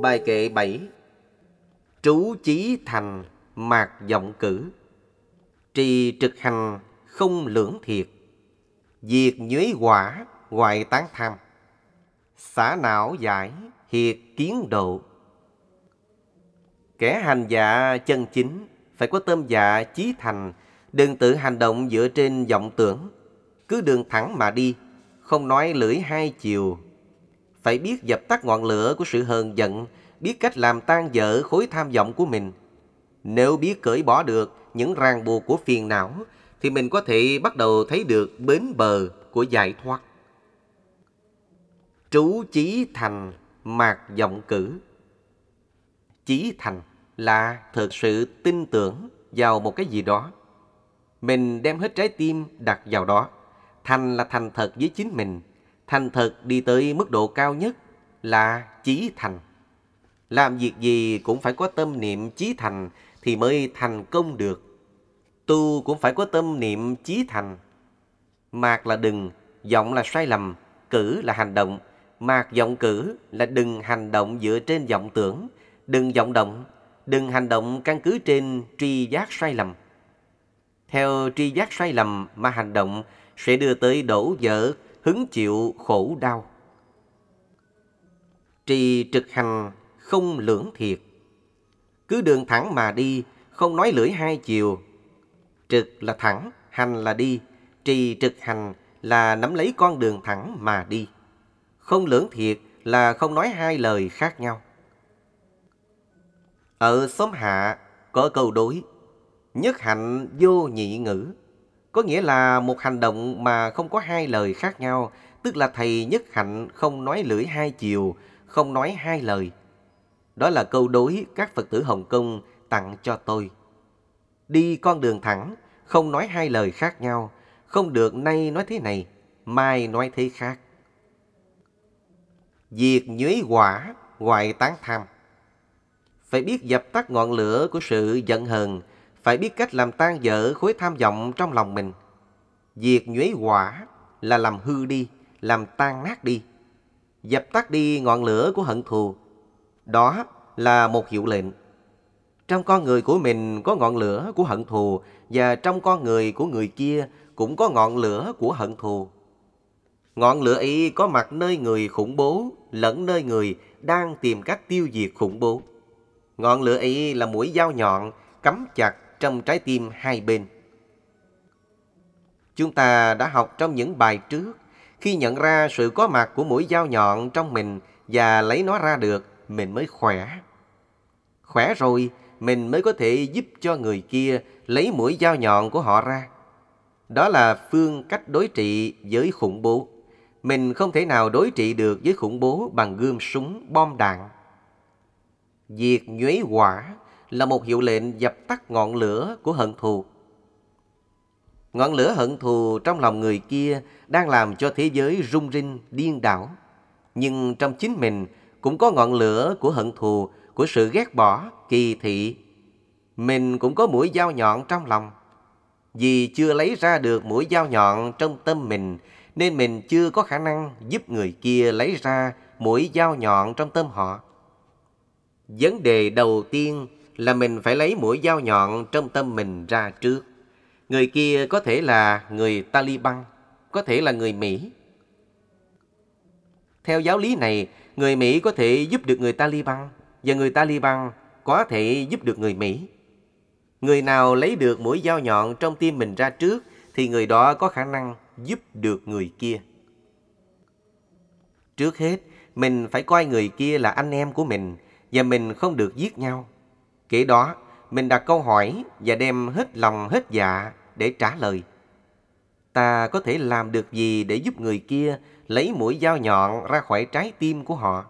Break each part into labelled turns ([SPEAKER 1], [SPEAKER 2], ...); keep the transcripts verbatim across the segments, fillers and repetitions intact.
[SPEAKER 1] Bài kệ bảy. Trú chí thành mạc vọng cử, trì trực hành không lưỡng thiệt, diệt nhuế quả hoại tán tham, xả não giải hiệt kiến độ. Kẻ hành dạ chân chính phải có tâm dạ chí thành, đừng tự hành động dựa trên vọng tưởng, cứ đường thẳng mà đi, không nói lưỡi hai chiều. Phải biết dập tắt ngọn lửa của sự hờn giận, biết cách làm tan dở khối tham vọng của mình. Nếu biết cởi bỏ được những ràng buộc của phiền não, thì mình có thể bắt đầu thấy được bến bờ của giải thoát. Trú chí thành mạc vọng cử. Chí thành là thực sự tin tưởng vào một cái gì đó. Mình đem hết trái tim đặt vào đó. Thành là thành thật với chính mình. Thành thật đi tới mức độ cao nhất là chí thành. Làm việc gì cũng phải có tâm niệm chí thành thì mới thành công được. Tu cũng phải có tâm niệm chí thành. Mạc là đừng, vọng là sai lầm, cử là hành động. Mạc vọng cử là đừng hành động dựa trên vọng tưởng, đừng vọng động, đừng hành động căn cứ trên tri giác sai lầm. Theo tri giác sai lầm mà hành động sẽ đưa tới đổ vỡ, hứng chịu khổ đau. Trì trực hành không lưỡng thiệt. Cứ đường thẳng mà đi, không nói lưỡi hai chiều. Trực là thẳng, hành là đi. Trì trực hành là nắm lấy con đường thẳng mà đi. Không lưỡng thiệt là không nói hai lời khác nhau. Ở xóm Hạ có câu đối: nhất hạnh vô nhị ngữ. Có nghĩa là một hành động mà không có hai lời khác nhau, tức là thầy nhất hạnh không nói lưỡi hai chiều, không nói hai lời. Đó là câu đối các Phật tử Hồng Kông tặng cho tôi. Đi con đường thẳng, không nói hai lời khác nhau, không được nay nói thế này, mai nói thế khác. Diệt nhuế quả, hoại tán tham. Phải biết dập tắt ngọn lửa của sự giận hờn, phải biết cách làm tan dở khối tham vọng trong lòng mình. Diệt nhuế quả là làm hư đi, làm tan nát đi. Dập tắt đi ngọn lửa của hận thù. Đó là một hiệu lệnh. Trong con người của mình có ngọn lửa của hận thù, và trong con người của người kia cũng có ngọn lửa của hận thù. Ngọn lửa ấy có mặt nơi người khủng bố, lẫn nơi người đang tìm cách tiêu diệt khủng bố. Ngọn lửa ấy là mũi dao nhọn cắm chặt trong trái tim hai bên. Chúng ta đã học trong những bài trước, khi nhận ra sự có mặt của mũi dao nhọn trong mình và lấy nó ra được, mình mới khỏe. Khỏe rồi, mình mới có thể giúp cho người kia lấy mũi dao nhọn của họ ra. Đó là phương cách đối trị với khủng bố. Mình không thể nào đối trị được với khủng bố bằng gươm súng, bom đạn. Diệt nhuế quả là một hiệu lệnh dập tắt ngọn lửa của hận thù. Ngọn lửa hận thù trong lòng người kia đang làm cho thế giới rung rinh, điên đảo. Nhưng trong chính mình cũng có ngọn lửa của hận thù, của sự ghét bỏ, kỳ thị. Mình cũng có mũi dao nhọn trong lòng. Vì chưa lấy ra được mũi dao nhọn trong tâm mình, nên mình chưa có khả năng giúp người kia lấy ra mũi dao nhọn trong tâm họ. Vấn đề đầu tiên là mình phải lấy mũi dao nhọn trong tâm mình ra trước. Người kia có thể là người Taliban, có thể là người Mỹ. Theo giáo lý này, người Mỹ có thể giúp được người Taliban, và người Taliban có thể giúp được người Mỹ. Người nào lấy được mũi dao nhọn trong tim mình ra trước, thì người đó có khả năng giúp được người kia. Trước hết, mình phải coi người kia là anh em của mình, và mình không được giết nhau. Kế đó, mình đặt câu hỏi và đem hết lòng hết dạ để trả lời. Ta có thể làm được gì để giúp người kia lấy mũi dao nhọn ra khỏi trái tim của họ?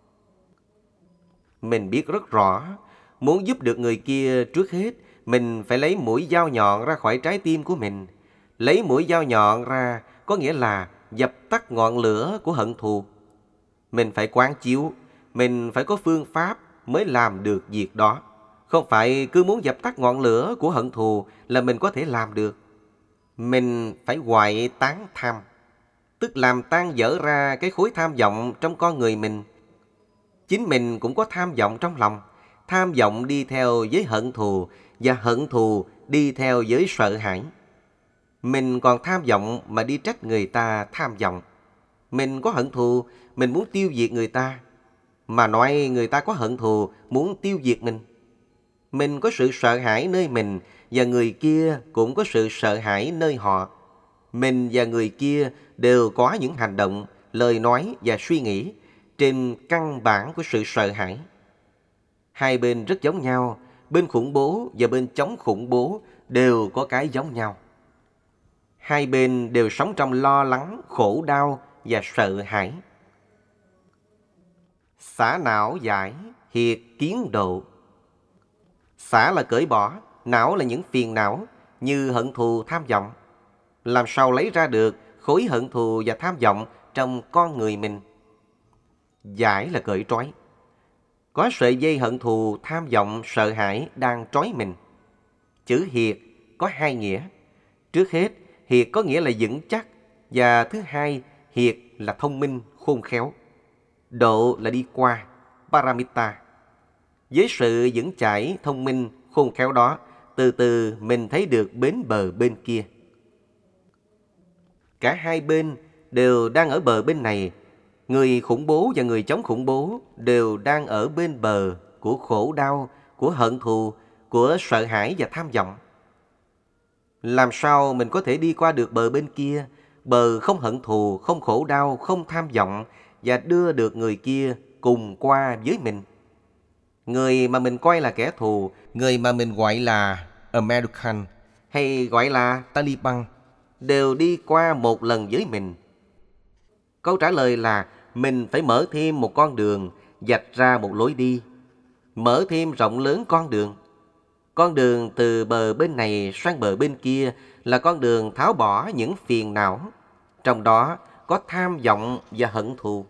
[SPEAKER 1] Mình biết rất rõ, muốn giúp được người kia, trước hết mình phải lấy mũi dao nhọn ra khỏi trái tim của mình. Lấy mũi dao nhọn ra có nghĩa là dập tắt ngọn lửa của hận thù. Mình phải quán chiếu, mình phải có phương pháp mới làm được việc đó. Không phải cứ muốn dập tắt ngọn lửa của hận thù là mình có thể làm được. Mình phải hoại tán tham, tức làm tan dở ra cái khối tham vọng trong con người mình. Chính mình cũng có tham vọng trong lòng. Tham vọng đi theo với hận thù, và hận thù đi theo với sợ hãi. Mình còn tham vọng mà đi trách người ta tham vọng. Mình có hận thù, mình muốn tiêu diệt người ta. Mà nói người ta có hận thù, muốn tiêu diệt mình. Mình có sự sợ hãi nơi mình, và người kia cũng có sự sợ hãi nơi họ. Mình và người kia đều có những hành động, lời nói và suy nghĩ trên căn bản của sự sợ hãi. Hai bên rất giống nhau, bên khủng bố và bên chống khủng bố đều có cái giống nhau. Hai bên đều sống trong lo lắng, khổ đau và sợ hãi. Xả não giải, hiệt kiến độ. Xả là cởi bỏ, não là những phiền não như hận thù, tham vọng. Làm sao lấy ra được khối hận thù và tham vọng trong con người mình? Giải là cởi trói. Có sợi dây hận thù, tham vọng, sợ hãi đang trói mình. Chữ hiệt có hai nghĩa. Trước hết, hiệt có nghĩa là vững chắc, và thứ hai, hiệt là thông minh, khôn khéo. Độ là đi qua, paramita. Với sự vững chãi, thông minh, khôn khéo đó, từ từ mình thấy được bến bờ bên kia. Cả hai bên đều đang ở bờ bên này. Người khủng bố và người chống khủng bố đều đang ở bên bờ của khổ đau, của hận thù, của sợ hãi và tham vọng. Làm sao mình có thể đi qua được bờ bên kia, bờ không hận thù, không khổ đau, không tham vọng, và đưa được người kia cùng qua với mình? Người mà mình coi là kẻ thù, người mà mình gọi là American hay gọi là Taliban, đều đi qua một lần với mình. Câu trả lời là mình phải mở thêm một con đường, vạch ra một lối đi, mở thêm rộng lớn con đường. Con đường từ bờ bên này sang bờ bên kia là con đường tháo bỏ những phiền não, trong đó có tham vọng và hận thù.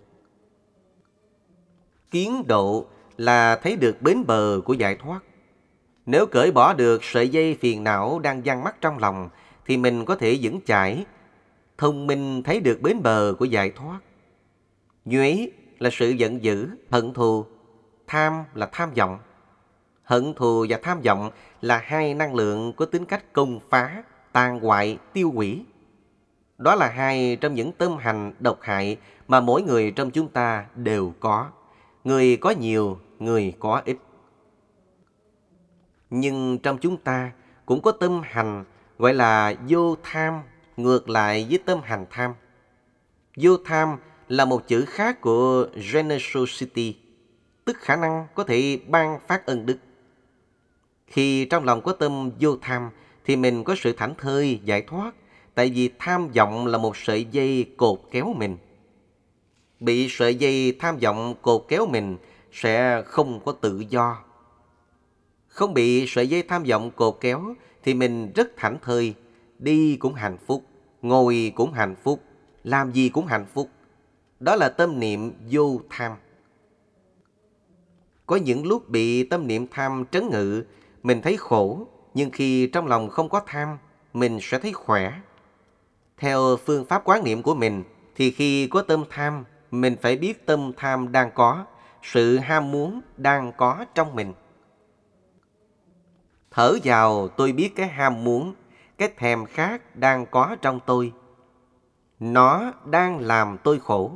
[SPEAKER 1] Kiến độ là thấy được bến bờ của giải thoát. Nếu cởi bỏ được sợi dây phiền não đang giăng mắc trong lòng, thì mình có thể vững chãi, thông minh thấy được bến bờ của giải thoát. Nhuế là sự giận dữ, hận thù. Tham là tham vọng. Hận thù và tham vọng là hai năng lượng có tính cách công phá, tàn hoại, tiêu hủy. Đó là hai trong những tâm hành độc hại mà mỗi người trong chúng ta đều có. Người có nhiều, người có ít. Nhưng trong chúng ta cũng có tâm hành gọi là vô tham, ngược lại với tâm hành tham. Vô tham là một chữ khác của generosity, tức khả năng có thể ban phát ân đức. Khi trong lòng có tâm vô tham thì mình có sự thảnh thơi, giải thoát, tại vì tham vọng là một sợi dây cột kéo mình. Bị sợi dây tham vọng cột kéo mình sẽ không có tự do. Không bị sợi dây tham vọng cột kéo thì mình rất thảnh thơi, đi cũng hạnh phúc, ngồi cũng hạnh phúc, làm gì cũng hạnh phúc. Đó là tâm niệm vô tham. Có những lúc bị tâm niệm tham trấn ngự, mình thấy khổ, nhưng khi trong lòng không có tham, mình sẽ thấy khỏe. Theo phương pháp quán niệm của mình, thì khi có tâm tham, mình phải biết tâm tham đang có, sự ham muốn đang có trong mình. Thở vào tôi biết cái ham muốn, cái thèm khát đang có trong tôi. Nó đang làm tôi khổ.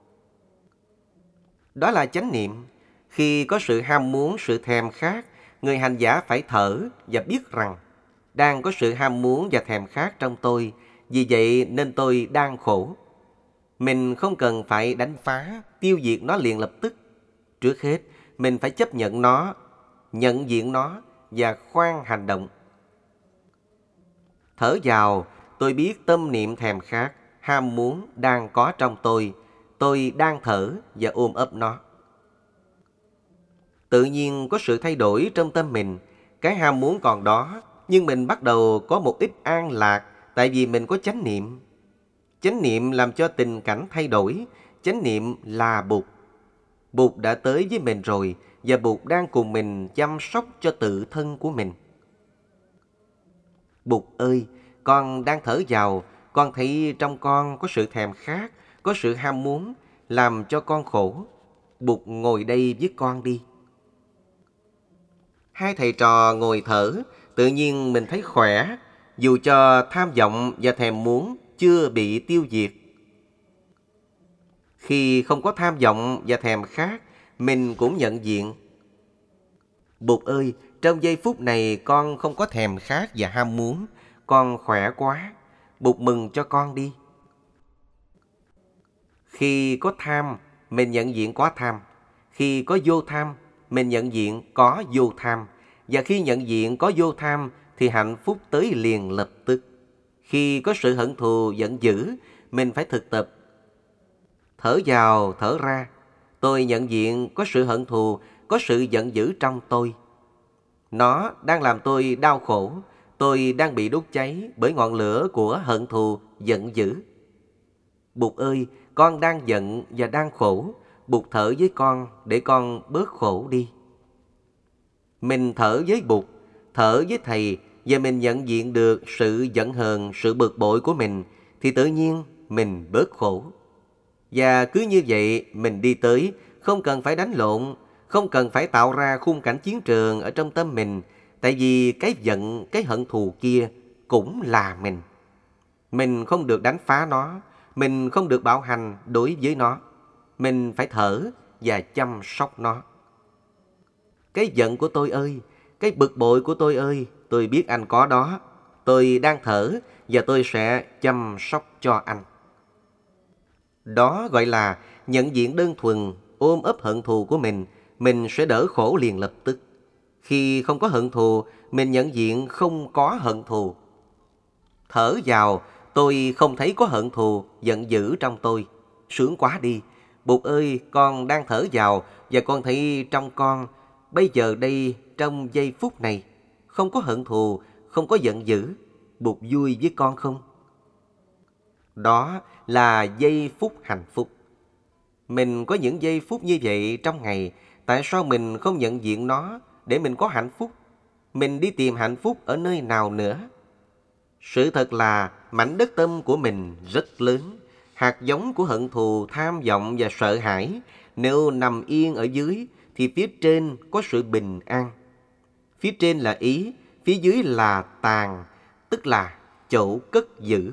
[SPEAKER 1] Đó là chánh niệm. Khi có sự ham muốn, sự thèm khát, người hành giả phải thở và biết rằng đang có sự ham muốn và thèm khát trong tôi, vì vậy nên tôi đang khổ. Mình không cần phải đánh phá, tiêu diệt nó liền lập tức. Trước hết, mình phải chấp nhận nó, nhận diện nó và khoan hành động. Thở vào, tôi biết tâm niệm thèm khát, ham muốn đang có trong tôi. Tôi đang thở và ôm ấp nó. Tự nhiên có sự thay đổi trong tâm mình. Cái ham muốn còn đó, nhưng mình bắt đầu có một ít an lạc, tại vì mình có chánh niệm. Chánh niệm làm cho tình cảnh thay đổi. Chánh niệm là Bụt. Bụt đã tới với mình rồi, và Bụt đang cùng mình chăm sóc cho tự thân của mình. Bụt ơi, con đang thở vào, con thấy trong con có sự thèm khát, có sự ham muốn, làm cho con khổ. Bụt ngồi đây với con đi. Hai thầy trò ngồi thở, tự nhiên mình thấy khỏe, dù cho tham vọng và thèm muốn chưa bị tiêu diệt. Khi không có tham vọng và thèm khát, mình cũng nhận diện. Bụt ơi, trong giây phút này con không có thèm khát và ham muốn, con khỏe quá. Bụt mừng cho con đi. Khi có tham, mình nhận diện có tham. Khi có vô tham, mình nhận diện có vô tham. Và khi nhận diện có vô tham, thì hạnh phúc tới liền lập tức. Khi có sự hận thù giận dữ, mình phải thực tập. Thở vào, thở ra. Tôi nhận diện có sự hận thù, có sự giận dữ trong tôi. Nó đang làm tôi đau khổ. Tôi đang bị đốt cháy bởi ngọn lửa của hận thù, giận dữ. Bụt ơi, con đang giận và đang khổ. Bụt thở với con để con bớt khổ đi. Mình thở với Bụt, thở với Thầy, và mình nhận diện được sự giận hờn, sự bực bội của mình, thì tự nhiên mình bớt khổ. Và cứ như vậy mình đi tới, không cần phải đánh lộn, không cần phải tạo ra khung cảnh chiến trường ở trong tâm mình, tại vì cái giận, cái hận thù kia cũng là mình. Mình không được đánh phá nó, mình không được bạo hành đối với nó. Mình phải thở và chăm sóc nó. Cái giận của tôi ơi, cái bực bội của tôi ơi, tôi biết anh có đó. Tôi đang thở và tôi sẽ chăm sóc cho anh. Đó gọi là nhận diện đơn thuần, ôm ấp hận thù của mình, mình sẽ đỡ khổ liền lập tức. Khi không có hận thù, mình nhận diện không có hận thù. Thở vào, tôi không thấy có hận thù, giận dữ trong tôi. Sướng quá đi. Bụt ơi, con đang thở vào và con thấy trong con, bây giờ đây, trong giây phút này, không có hận thù, không có giận dữ. Bụt vui với con không? Đó là giây phút hạnh phúc. Mình có những giây phút như vậy trong ngày, tại sao mình không nhận diện nó để mình có hạnh phúc? Mình đi tìm hạnh phúc ở nơi nào nữa? Sự thật là mảnh đất tâm của mình rất lớn. Hạt giống của hận thù, tham vọng và sợ hãi, nếu nằm yên ở dưới thì phía trên có sự bình an. Phía trên là ý, phía dưới là tàng, tức là chỗ cất giữ.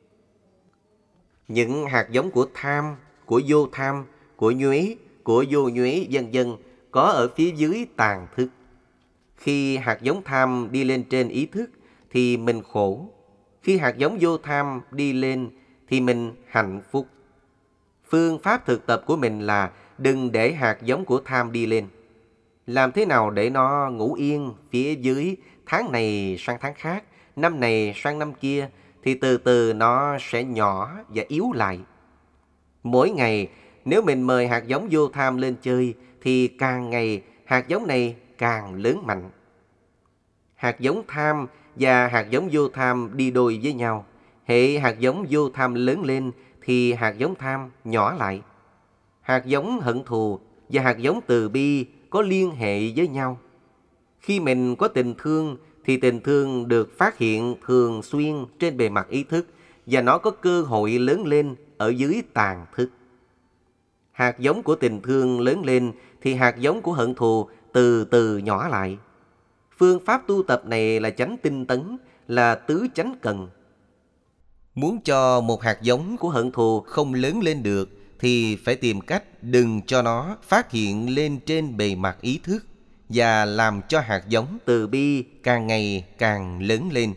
[SPEAKER 1] Những hạt giống của tham, của vô tham, của nhuế, của vô nhuế vân vân có ở phía dưới tàng thức. Khi hạt giống tham đi lên trên ý thức thì mình khổ. Khi hạt giống vô tham đi lên thì mình hạnh phúc. Phương pháp thực tập của mình là đừng để hạt giống của tham đi lên. Làm thế nào để nó ngủ yên phía dưới tháng này sang tháng khác, năm này sang năm kia, thì từ từ nó sẽ nhỏ và yếu lại. Mỗi ngày nếu mình mời hạt giống vô tham lên chơi thì càng ngày hạt giống này càng lớn mạnh. Hạt giống tham và hạt giống vô tham đi đôi với nhau. Hệ hạt giống vô tham lớn lên thì hạt giống tham nhỏ lại. Hạt giống hận thù và hạt giống từ bi có liên hệ với nhau. Khi mình có tình thương thì tình thương được phát hiện thường xuyên trên bề mặt ý thức và nó có cơ hội lớn lên ở dưới tàng thức. Hạt giống của tình thương lớn lên thì hạt giống của hận thù từ từ nhỏ lại. Phương pháp tu tập này là chánh tinh tấn, là tứ chánh cần. Muốn cho một hạt giống của hận thù không lớn lên được thì phải tìm cách đừng cho nó phát hiện lên trên bề mặt ý thức và làm cho hạt giống từ bi càng ngày càng lớn lên.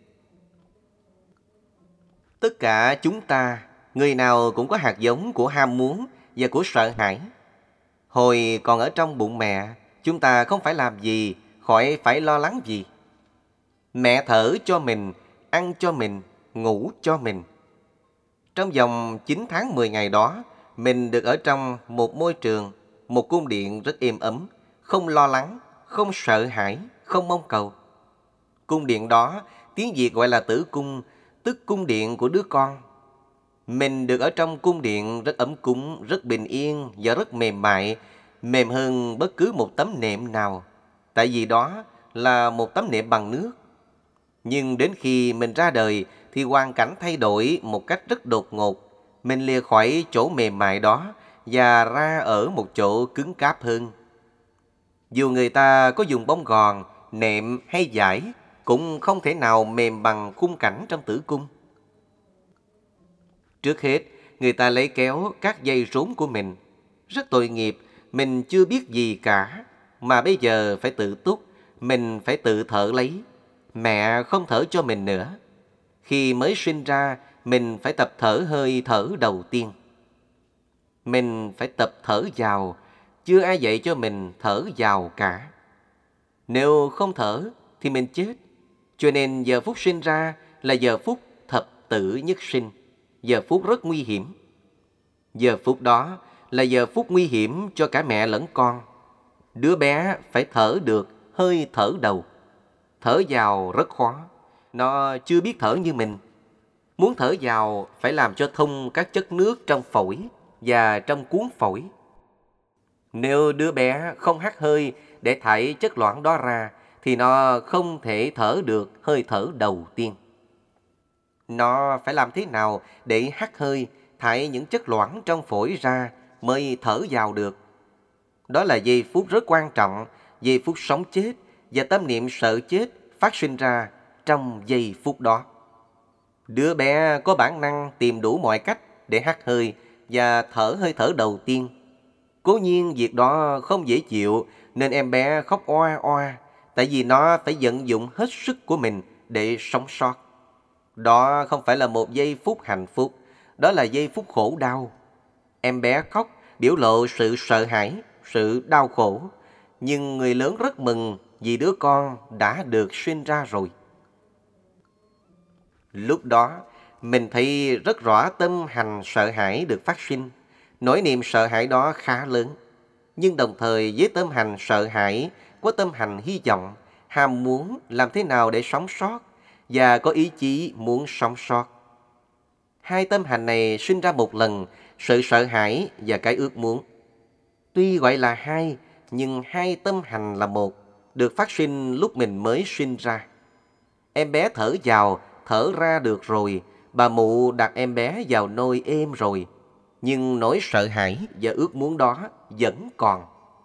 [SPEAKER 1] Tất cả chúng ta, người nào cũng có hạt giống của ham muốn và của sợ hãi. Hồi còn ở trong bụng mẹ, chúng ta không phải làm gì, khỏi phải lo lắng gì. Mẹ thở cho mình, ăn cho mình, ngủ cho mình. Trong vòng chín tháng mười ngày đó, mình được ở trong một môi trường, một cung điện rất êm ấm, không lo lắng, không sợ hãi, không mong cầu. Cung điện đó, tiếng Việt gọi là tử cung, tức cung điện của đứa con. Mình được ở trong cung điện rất ấm cúng, rất bình yên và rất mềm mại, mềm hơn bất cứ một tấm nệm nào, tại vì đó là một tấm nệm bằng nước. Nhưng đến khi mình ra đời thì hoàn cảnh thay đổi một cách rất đột ngột. Mình lìa khỏi chỗ mềm mại đó và ra ở một chỗ cứng cáp hơn. Dù người ta có dùng bông gòn, nệm hay vải, cũng không thể nào mềm bằng khung cảnh trong tử cung. Trước hết, người ta lấy kéo các dây rốn của mình. Rất tội nghiệp, mình chưa biết gì cả, mà bây giờ phải tự túc, mình phải tự thở lấy. Mẹ không thở cho mình nữa. Khi mới sinh ra, mình phải tập thở hơi thở đầu tiên. Mình phải tập thở vào, chưa ai dạy cho mình thở vào cả. Nếu không thở thì mình chết. Cho nên giờ phút sinh ra là giờ phút thập tử nhất sinh, giờ phút rất nguy hiểm. Giờ phút đó là giờ phút nguy hiểm cho cả mẹ lẫn con. Đứa bé phải thở được hơi thở đầu. Thở vào rất khó, nó chưa biết thở như mình. Muốn thở vào phải làm cho thông các chất nước trong phổi và trong cuống phổi. Nếu đứa bé không hắt hơi để thải chất loãng đó ra, thì nó không thể thở được hơi thở đầu tiên. Nó phải làm thế nào để hắt hơi, thải những chất loãng trong phổi ra mới thở vào được? Đó là giây phút rất quan trọng, giây phút sống chết, và tâm niệm sợ chết phát sinh ra trong giây phút đó. Đứa bé có bản năng tìm đủ mọi cách để hắt hơi và thở hơi thở đầu tiên. Cố nhiên việc đó không dễ chịu, nên em bé khóc oa oa, tại vì nó phải vận dụng hết sức của mình để sống sót. Đó không phải là một giây phút hạnh phúc, đó là giây phút khổ đau. Em bé khóc biểu lộ sự sợ hãi, sự đau khổ, nhưng người lớn rất mừng vì đứa con đã được sinh ra rồi. Lúc đó, mình thấy rất rõ tâm hành sợ hãi được phát sinh. Nỗi niềm sợ hãi đó khá lớn. Nhưng đồng thời với tâm hành sợ hãi, có tâm hành hy vọng, ham muốn làm thế nào để sống sót, và có ý chí muốn sống sót. Hai tâm hành này sinh ra một lần, sự sợ hãi và cái ước muốn. Tuy gọi là hai, nhưng hai tâm hành là một, được phát sinh lúc mình mới sinh ra. Em bé thở vào, thở ra được rồi, bà mụ đặt em bé vào nôi êm rồi, nhưng nỗi sợ hãi và ước muốn đó vẫn còn.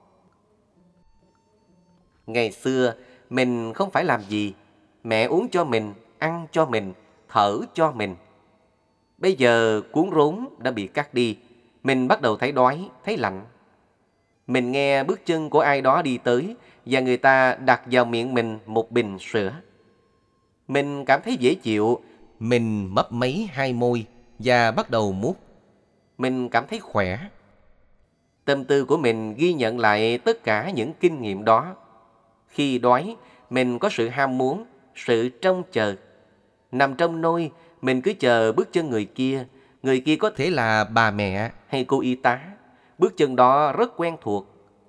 [SPEAKER 1] Ngày xưa, mình không phải làm gì. Mẹ uống cho mình, ăn cho mình, thở cho mình. Bây giờ cuốn rốn đã bị cắt đi, mình bắt đầu thấy đói, thấy lạnh. Mình nghe bước chân của ai đó đi tới và người ta đặt vào miệng mình một bình sữa. Mình cảm thấy dễ chịu, mình mấp máy hai môi và bắt đầu mút. Mình cảm thấy khỏe. Tâm tư của mình ghi nhận lại tất cả những kinh nghiệm đó. Khi đói, mình có sự ham muốn, sự trông chờ. Nằm trong nôi, mình cứ chờ bước chân người kia. Người kia có thể là bà mẹ hay cô y tá. Bước chân đó rất quen thuộc.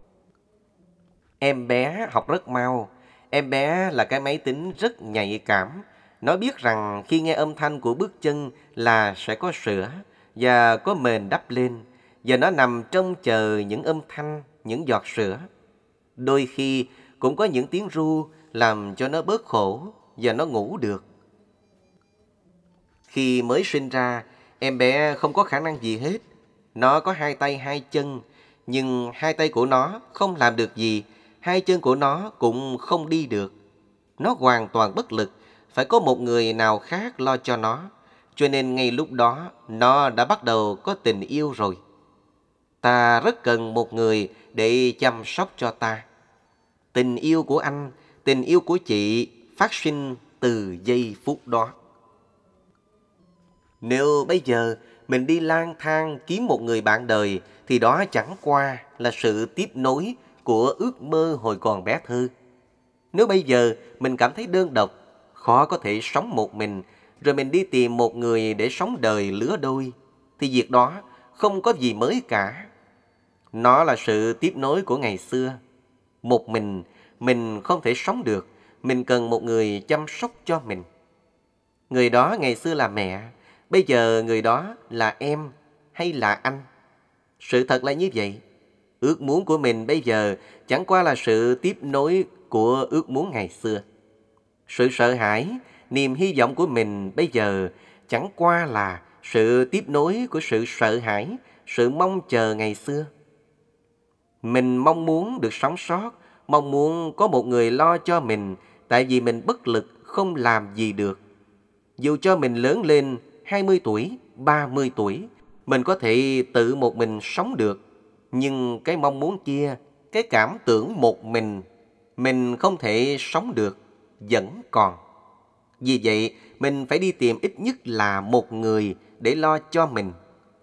[SPEAKER 1] Em bé học rất mau. Em bé là cái máy tính rất nhạy cảm. Nó biết rằng khi nghe âm thanh của bước chân là sẽ có sữa và có mền đắp lên. Và nó nằm trông chờ những âm thanh, những giọt sữa. Đôi khi cũng có những tiếng ru làm cho nó bớt khổ và nó ngủ được. Khi mới sinh ra, em bé không có khả năng gì hết. Nó có hai tay hai chân, nhưng hai tay của nó không làm được gì, hai chân của nó cũng không đi được. Nó hoàn toàn bất lực, phải có một người nào khác lo cho nó. Cho nên ngay lúc đó, nó đã bắt đầu có tình yêu rồi. Ta rất cần một người để chăm sóc cho ta. Tình yêu của anh, tình yêu của chị phát sinh từ giây phút đó. Nếu bây giờ mình đi lang thang kiếm một người bạn đời, thì đó chẳng qua là sự tiếp nối của ước mơ hồi còn bé thơ. Nếu bây giờ mình cảm thấy đơn độc, khó có thể sống một mình, rồi mình đi tìm một người để sống đời lứa đôi, thì việc đó không có gì mới cả. Nó là sự tiếp nối của ngày xưa. Một mình, mình không thể sống được, mình cần một người chăm sóc cho mình. Người đó ngày xưa là mẹ, bây giờ người đó là em hay là anh. Sự thật là như vậy. Ước muốn của mình bây giờ chẳng qua là sự tiếp nối của ước muốn ngày xưa. Sự sợ hãi, niềm hy vọng của mình bây giờ chẳng qua là sự tiếp nối của sự sợ hãi, sự mong chờ ngày xưa. Mình mong muốn được sống sót, mong muốn có một người lo cho mình, tại vì mình bất lực không làm gì được. Dù cho mình lớn lên hai mươi tuổi, ba mươi tuổi, mình có thể tự một mình sống được. Nhưng cái mong muốn kia, cái cảm tưởng một mình, mình không thể sống được, vẫn còn. Vì vậy, mình phải đi tìm ít nhất là một người để lo cho mình.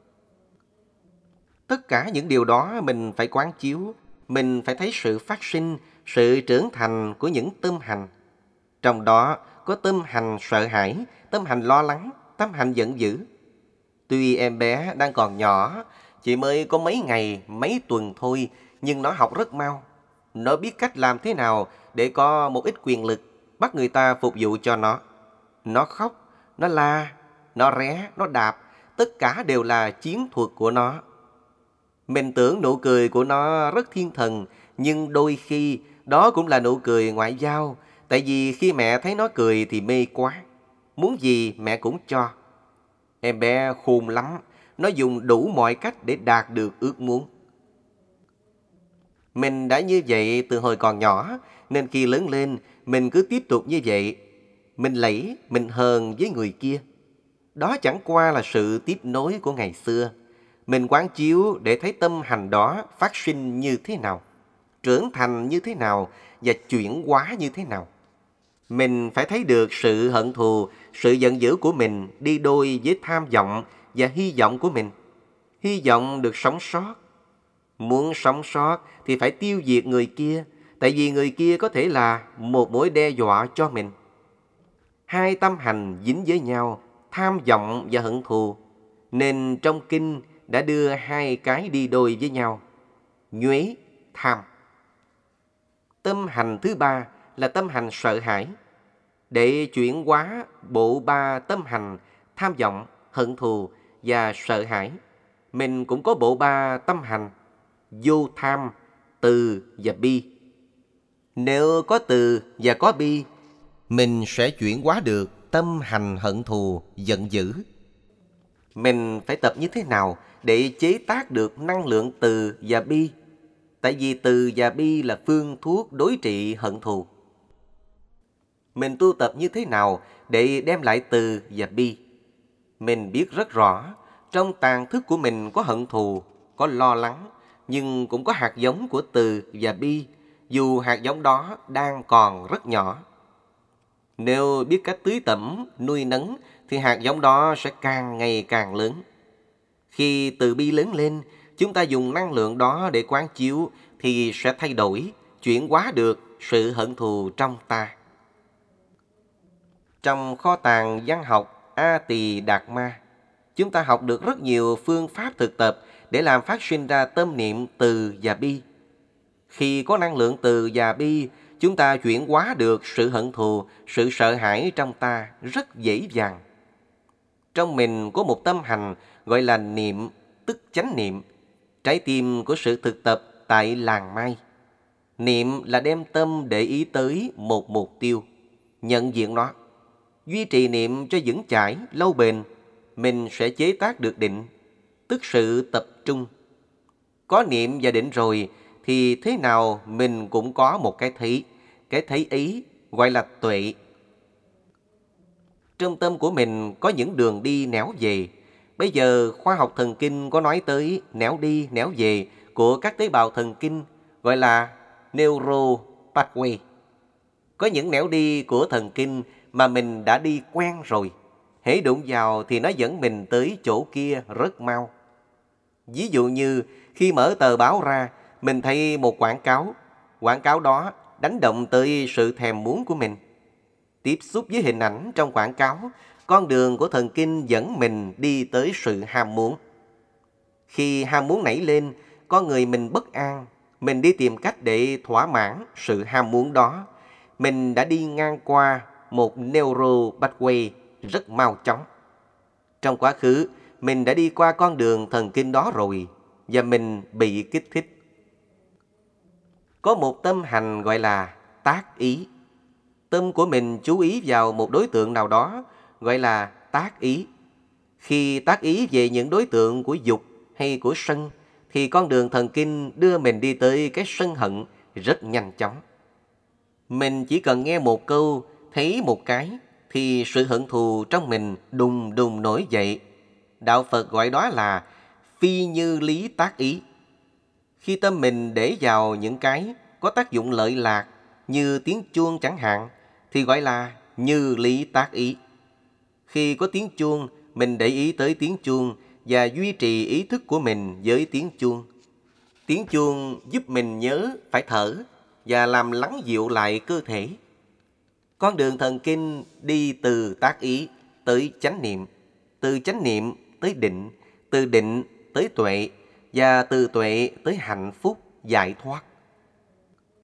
[SPEAKER 1] Tất cả những điều đó mình phải quán chiếu, mình phải thấy sự phát sinh, sự trưởng thành của những tâm hành. Trong đó có tâm hành sợ hãi, tâm hành lo lắng, tâm hành giận dữ. Tuy em bé đang còn nhỏ, chỉ mới có mấy ngày, mấy tuần thôi, nhưng nó học rất mau. Nó biết cách làm thế nào để có một ít quyền lực, bắt người ta phục vụ cho nó. Nó khóc, nó la, nó ré, nó đạp, tất cả đều là chiến thuật của nó. Mình tưởng nụ cười của nó rất thiên thần, nhưng đôi khi đó cũng là nụ cười ngoại giao, tại vì khi mẹ thấy nó cười thì mê quá, muốn gì mẹ cũng cho. Em bé khôn lắm, nó dùng đủ mọi cách để đạt được ước muốn. Mình đã như vậy từ hồi còn nhỏ, nên khi lớn lên, mình cứ tiếp tục như vậy. Mình lẫy, mình hờn với người kia. Đó chẳng qua là sự tiếp nối của ngày xưa. Mình quán chiếu để thấy tâm hành đó phát sinh như thế nào, trưởng thành như thế nào và chuyển hóa như thế nào. Mình phải thấy được sự hận thù, sự giận dữ của mình đi đôi với tham vọng và hy vọng của mình. Hy vọng được sống sót. Muốn sống sót thì phải tiêu diệt người kia, tại vì người kia có thể là một mối đe dọa cho mình. Hai tâm hành dính với nhau, tham vọng và hận thù, nên trong kinh đã đưa hai cái đi đôi với nhau. Nhuế, tham. Tâm hành thứ ba là tâm hành sợ hãi. Để chuyển hóa bộ ba tâm hành tham vọng, hận thù và sợ hãi, mình cũng có bộ ba tâm hành vô tham, từ và bi. Nếu có từ và có bi, mình sẽ chuyển hóa được tâm hành hận thù, giận dữ. Mình phải tập như thế nào để chế tác được năng lượng từ và bi? Tại vì từ và bi là phương thuốc đối trị hận thù. Mình tu tập như thế nào để đem lại từ và bi? Mình biết rất rõ, trong tàng thức của mình có hận thù, có lo lắng, nhưng cũng có hạt giống của từ và bi, dù hạt giống đó đang còn rất nhỏ. Nếu biết cách tưới tẩm, nuôi nấng, thì hạt giống đó sẽ càng ngày càng lớn. Khi từ bi lớn lên, chúng ta dùng năng lượng đó để quán chiếu, thì sẽ thay đổi, chuyển hóa được sự hận thù trong ta. Trong kho tàng văn học A Tỳ Đạt Ma, chúng ta học được rất nhiều phương pháp thực tập để làm phát sinh ra tâm niệm từ và bi. Khi có năng lượng từ và bi, chúng ta chuyển hóa được sự hận thù, sự sợ hãi trong ta rất dễ dàng. Trong mình có một tâm hành gọi là niệm, tức chánh niệm, trái tim của sự thực tập tại làng Mai. Niệm là đem tâm để ý tới một mục tiêu, nhận diện nó. Duy trì niệm cho vững chãi, lâu bền, mình sẽ chế tác được định, tức sự tập trung. Có niệm và định rồi, thì thế nào mình cũng có một cái thấy. Cái thấy ý gọi là tuệ. Trong tâm của mình có những đường đi nẻo về. Bây giờ khoa học thần kinh có nói tới nẻo đi, nẻo về của các tế bào thần kinh, gọi là neuro pathway. Có những nẻo đi của thần kinh mà mình đã đi quen rồi. Hễ đụng vào thì nó dẫn mình tới chỗ kia rất mau. Ví dụ như khi mở tờ báo ra, mình thấy một quảng cáo. Quảng cáo đó đánh động tới sự thèm muốn của mình. Tiếp xúc với hình ảnh trong quảng cáo, con đường của thần kinh dẫn mình đi tới sự ham muốn. Khi ham muốn nảy lên, con người mình bất an, mình đi tìm cách để thỏa mãn sự ham muốn đó. Mình đã đi ngang qua một neuro pathway rất mau chóng. Trong quá khứ, mình đã đi qua con đường thần kinh đó rồi, và mình bị kích thích. Có một tâm hành gọi là tác ý. Tâm của mình chú ý vào một đối tượng nào đó, gọi là tác ý. Khi tác ý về những đối tượng của dục hay của sân, thì con đường thần kinh đưa mình đi tới cái sân hận rất nhanh chóng. Mình chỉ cần nghe một câu, thấy một cái, thì sự hận thù trong mình đùng đùng nổi dậy. Đạo Phật gọi đó là phi như lý tác ý. Khi tâm mình để vào những cái có tác dụng lợi lạc, như tiếng chuông chẳng hạn, thì gọi là như lý tác ý. Khi có tiếng chuông, mình để ý tới tiếng chuông và duy trì ý thức của mình với tiếng chuông. Tiếng chuông giúp mình nhớ phải thở và làm lắng dịu lại cơ thể. Con đường thần kinh đi từ tác ý tới chánh niệm, từ chánh niệm tới định, từ định tới tuệ, và từ tuệ tới hạnh phúc, giải thoát.